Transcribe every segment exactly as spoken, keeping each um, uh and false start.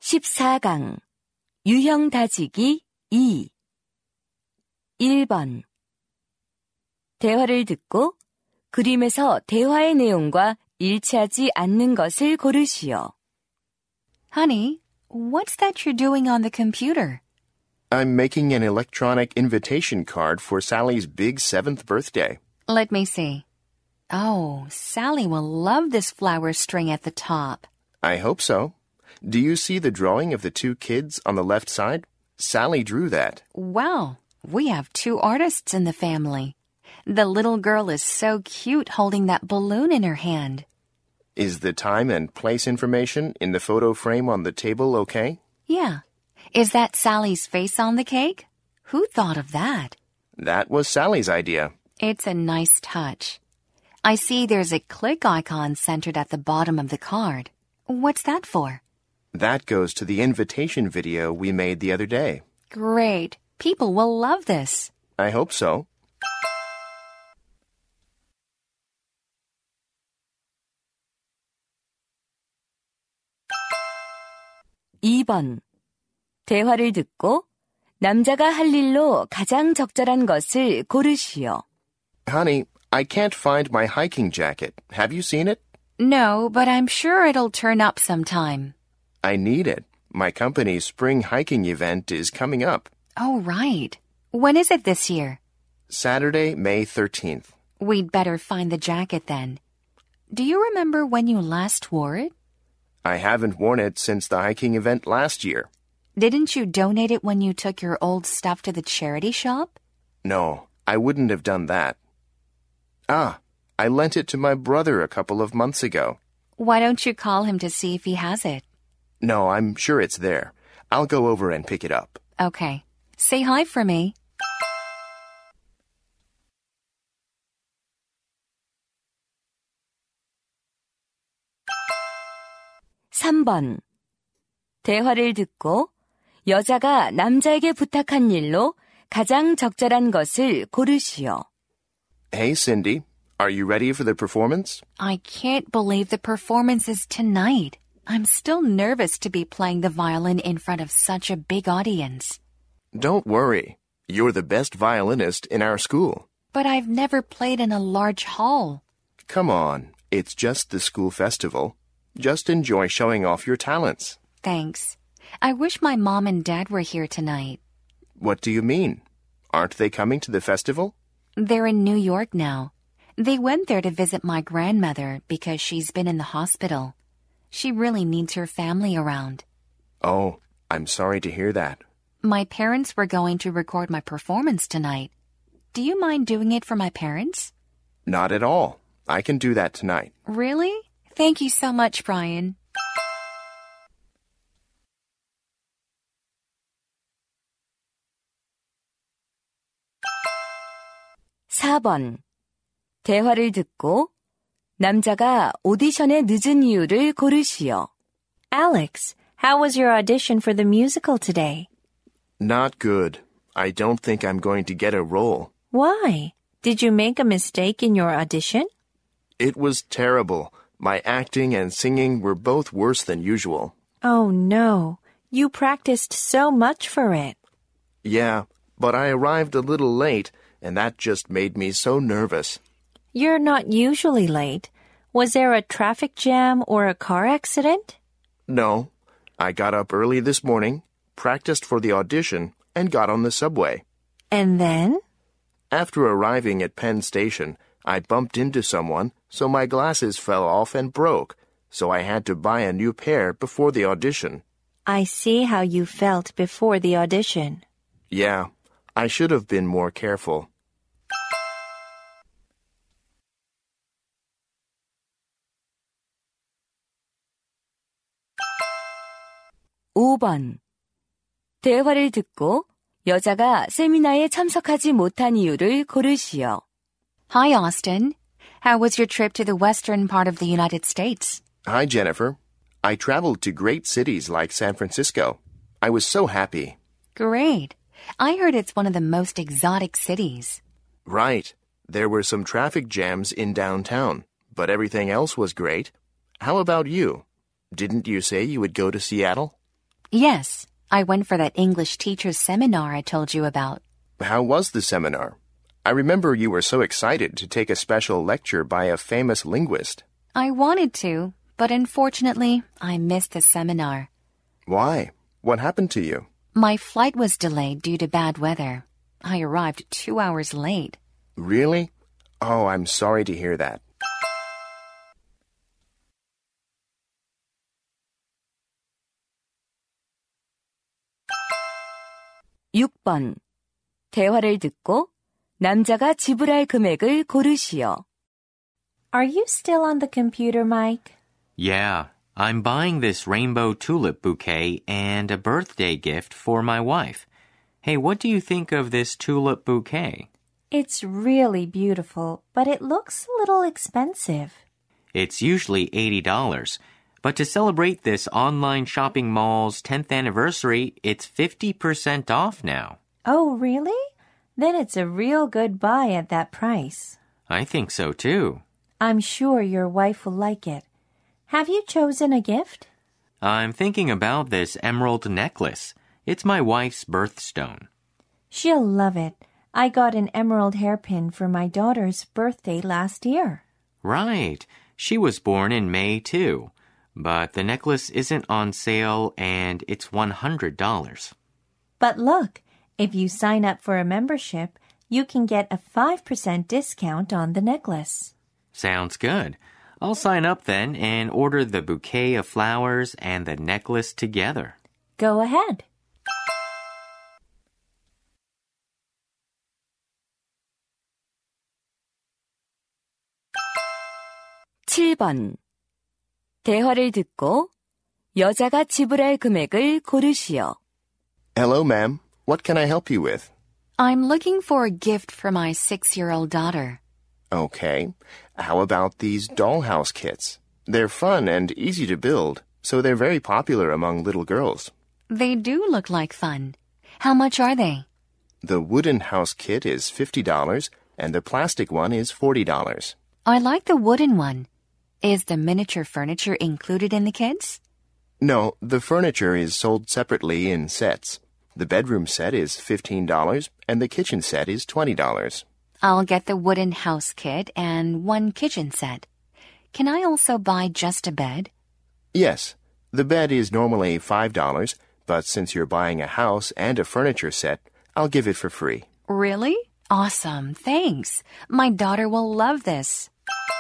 십사 강 유형 다지기 이 일 번 대화를 듣고 그림에서 대화의 내용과 일치하지 않는 것을 고르시오. Honey, what's that you're doing on the computer? I'm making an electronic invitation card for Sally's big seventh birthday. Let me see. Oh, Sally will love this flower string at the top. I hope so. Do you see the drawing of the two kids on the left side? Sally drew that. Wow, we have two artists in the family. The little girl is so cute holding that balloon in her hand. Is the time and place information in the photo frame on the table okay? Yeah. Is that Sally's face on the cake? Who thought of that? That was Sally's idea. It's a nice touch. I see there's a click icon centered at the bottom of the card. What's that for? That goes to the invitation video we made the other day. Great. People will love this. I hope so. 이 번 대화를 듣고 남자가 할 일로 가장 적절한 것을 고르시오. Honey, I can't find my hiking jacket. Have you seen it? No, but I'm sure it'll turn up sometime. I need it. My company's spring hiking event is coming up. Oh, right. When is it this year? Saturday, May thirteenth. We'd better find the jacket then. Do you remember when you last wore it? I haven't worn it since the hiking event last year. Didn't you donate it when you took your old stuff to the charity shop? No, I wouldn't have done that. Ah, I lent it to my brother a couple of months ago. Why don't you call him to see if he has it? No, I'm sure it's there. I'll go over and pick it up. Okay. Say hi for me. 삼 번 대화를 듣고 여자가 남자에게 부탁한 일로 가장 적절한 것을 고르시오. Hey, Cindy, are you ready for the performance? I can't believe the performance is tonight. I'm still nervous to be playing the violin in front of such a big audience. Don't worry. You're the best violinist in our school. But I've never played in a large hall. Come on, it's just the school festival. Just enjoy showing off your talents. Thanks. I wish my mom and dad were here tonight. What do you mean? Aren't they coming to the festival? They're in New York now. They went there to visit my grandmother because she's been in the hospital. She really needs her family around. Oh, I'm sorry to hear that. My parents were going to record my performance tonight. Do you mind doing it for my parents? Not at all. I can do that tonight. Really? Thank you so much, Brian. 사 번 대화를 듣고 남자가 오디션에 늦은 이유를 고르시오. Alex, how was your audition for the musical today? Not good. I don't think I'm going to get a role. Why? Did you make a mistake in your audition? It was terrible. My acting and singing were both worse than usual. Oh no. You practiced so much for it. Yeah, but I arrived a little late, and that just made me so nervous. You're not usually late. Was there a traffic jam or a car accident? No. I got up early this morning, practiced for the audition, and got on the subway. And then? After arriving at Penn Station, I bumped into someone, so my glasses fell off and broke, so I had to buy a new pair before the audition. I see how you felt before the audition. Yeah, I should have been more careful. 오 번 대화를 듣고 여자가 세미나에 참석하지 못한 이유를 고르시오. Hi, Austin. How was your trip to the western part of the United States? Hi, Jennifer. I traveled to great cities like San Francisco. I was so happy. Great. I heard it's one of the most exotic cities. Right. There were some traffic jams in downtown, but everything else was great. How about you? Didn't you say you would go to Seattle? Yes, I went for that English teacher's seminar I told you about. How was the seminar? I remember you were so excited to take a special lecture by a famous linguist. I wanted to, but unfortunately, I missed the seminar. Why? What happened to you? My flight was delayed due to bad weather. I arrived two hours late. Really? Oh, I'm sorry to hear that. 육 번. 대화를 듣고 남자가 지불할 금액을 고르시오. Are you still on the computer, Mike? Yeah, I'm buying this rainbow tulip bouquet and a birthday gift for my wife. Hey, what do you think of this tulip bouquet? It's really beautiful, but it looks a little expensive. It's usually eighty dollars, but to celebrate this online shopping mall's tenth anniversary, it's fifty percent off now. Oh, really? Then it's a real good buy at that price. I think so too. I'm sure your wife will like it. Have you chosen a gift? I'm thinking about this emerald necklace. It's my wife's birthstone. She'll love it. I got an emerald hairpin for my daughter's birthday last year. Right. She was born in May too. But the necklace isn't on sale and it's one hundred dollars. But look, if you sign up for a membership, you can get a five percent discount on the necklace. Sounds good. I'll sign up then and order the bouquet of flowers and the necklace together. Go ahead. 칠 번. 대화를 듣고 여자가 지불할 금액을 고르시오. Hello, ma'am. What can I help you with? I'm looking for a gift for my six-year-old daughter. Okay. How about these dollhouse kits? They're fun and easy to build, so they're very popular among little girls. They do look like fun. How much are they? The wooden house kit is fifty dollars, and the plastic one is forty dollars. I like the wooden one. Is the miniature furniture included in the kits? No, the furniture is sold separately in sets. The bedroom set is fifteen dollars, and the kitchen set is twenty dollars. I'll get the wooden house kit and one kitchen set. Can I also buy just a bed? Yes, the bed is normally five dollars, but since you're buying a house and a furniture set, I'll give it for free. Really? Awesome, thanks. My daughter will love this.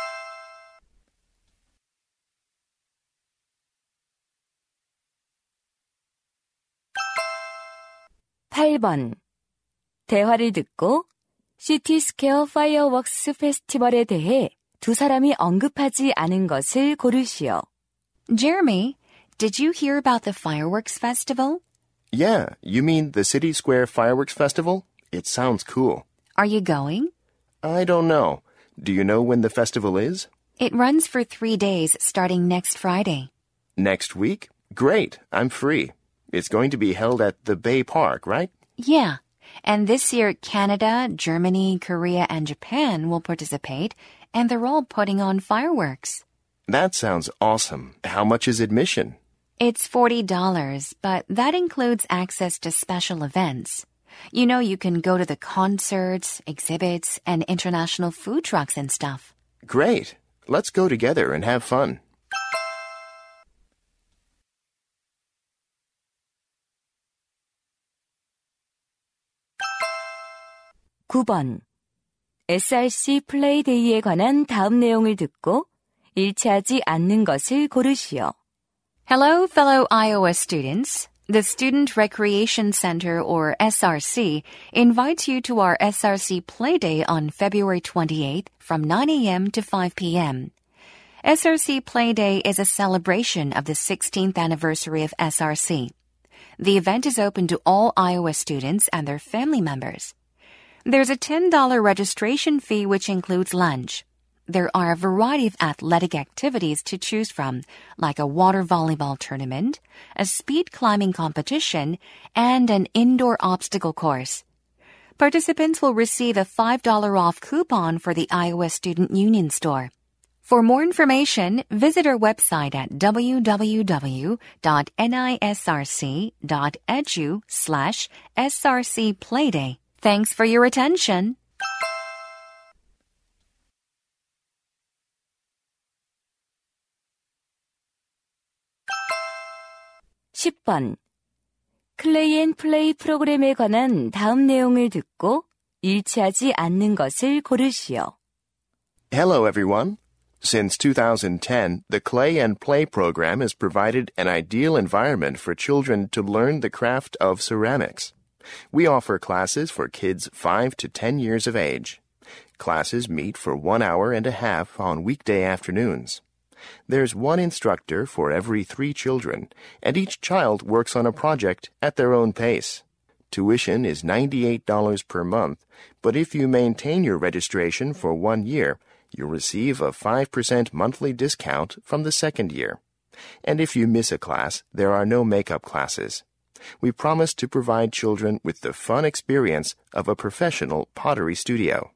팔 번. 대화를 듣고 시티스퀘어 파이어웍스 페스티벌에 대해 두 사람이 언급하지 않은 것을 고르시오. Jeremy, did you hear about the fireworks festival? Yeah, you mean the City Square Fireworks Festival? It sounds cool. Are you going? I don't know. Do you know when the festival is? It runs for three days starting next Friday. Next week? Great, I'm free. It's going to be held at the Bay Park, right? Yeah. And this year, Canada, Germany, Korea, and Japan will participate, and they're all putting on fireworks. That sounds awesome. How much is admission? It's forty dollars, but that includes access to special events. You know, you can go to the concerts, exhibits, and international food trucks and stuff. Great. Let's go together and have fun. 구 번. 에스알씨 플레이데이에 관한 다음 내용을 듣고 일치하지 않는 것을 고르시오. Hello, fellow Iowa students. The Student Recreation Center, or S R C, invites you to our S R C Playday on February twenty-eighth from nine a.m. to five p.m. S R C Playday is a celebration of the sixteenth anniversary of S R C. The event is open to all Iowa students and their family members. There's a ten dollars registration fee which includes lunch. There are a variety of athletic activities to choose from, like a water volleyball tournament, a speed climbing competition, and an indoor obstacle course. Participants will receive a five dollars off coupon for the Iowa Student Union store. For more information, visit our website at www.nisrc.edu slash srcplayday. Thanks for your attention. 십 번. 클레이 앤 플레이 프로그램에 관한 다음 내용을 듣고 일치하지 않는 것을 고르시오. Hello, everyone. Since two thousand ten, the Clay and Play program has provided an ideal environment for children to learn the craft of ceramics. We offer classes for kids five to ten years of age. Classes meet for one hour and a half on weekday afternoons. There's one instructor for every three children, and each child works on a project at their own pace. Tuition is ninety-eight dollars per month, but if you maintain your registration for one year, you'll receive a five percent monthly discount from the second year. And if you miss a class, there are no makeup classes. We promise to provide children with the fun experience of a professional pottery studio.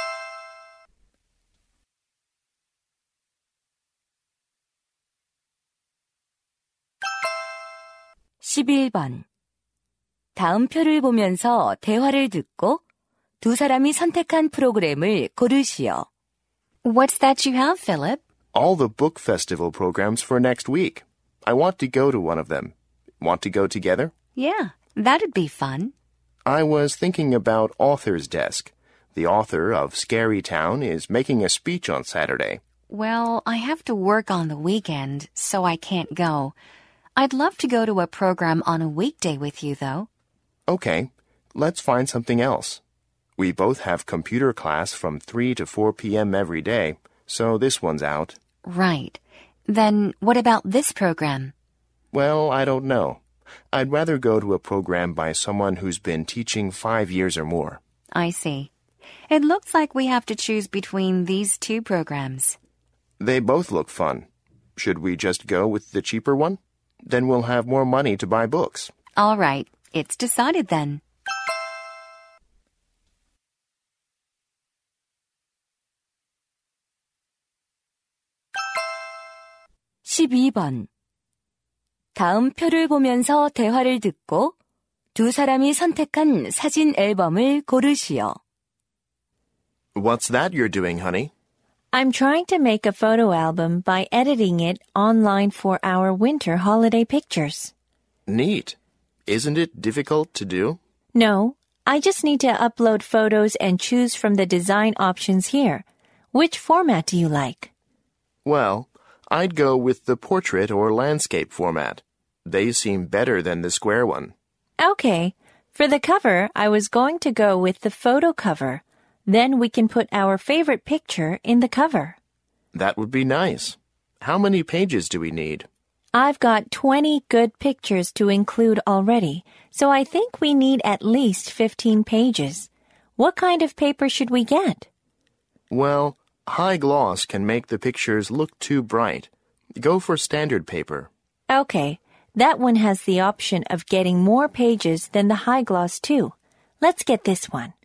십일 번. 다음 표를 보면서 대화를 듣고 두 사람이 선택한 프로그램을 고르시오. What's that you have, Philip? All the book festival programs for next week. I want to go to one of them. Want to go together? Yeah, that'd be fun. I was thinking about Author's Desk. The author of Scary Town is making a speech on Saturday. Well, I have to work on the weekend, so I can't go. I'd love to go to a program on a weekday with you, though. Okay, let's find something else. We both have computer class from three to four p.m. every day, so this one's out. Right. Then what about this program? Well, I don't know. I'd rather go to a program by someone who's been teaching five years or more. I see. It looks like we have to choose between these two programs. They both look fun. Should we just go with the cheaper one? Then we'll have more money to buy books. All right. It's decided then. 십이 번. 다음 표를 보면서 대화를 듣고 두 사람이 선택한 사진 앨범을 고르시오. What's that you're doing, honey? I'm trying to make a photo album by editing it online for our winter holiday pictures. Neat. Isn't it difficult to do? No, I just need to upload photos and choose from the design options here. Which format do you like? Well, I'd go with the portrait or landscape format. They seem better than the square one. Okay. For the cover, I was going to go with the photo cover. Then we can put our favorite picture in the cover. That would be nice. How many pages do we need? I've got twenty good pictures to include already, so I think we need at least fifteen pages. What kind of paper should we get? Well, high gloss can make the pictures look too bright. Go for standard paper. Okay, that one has the option of getting more pages than the high gloss too. Let's get this one.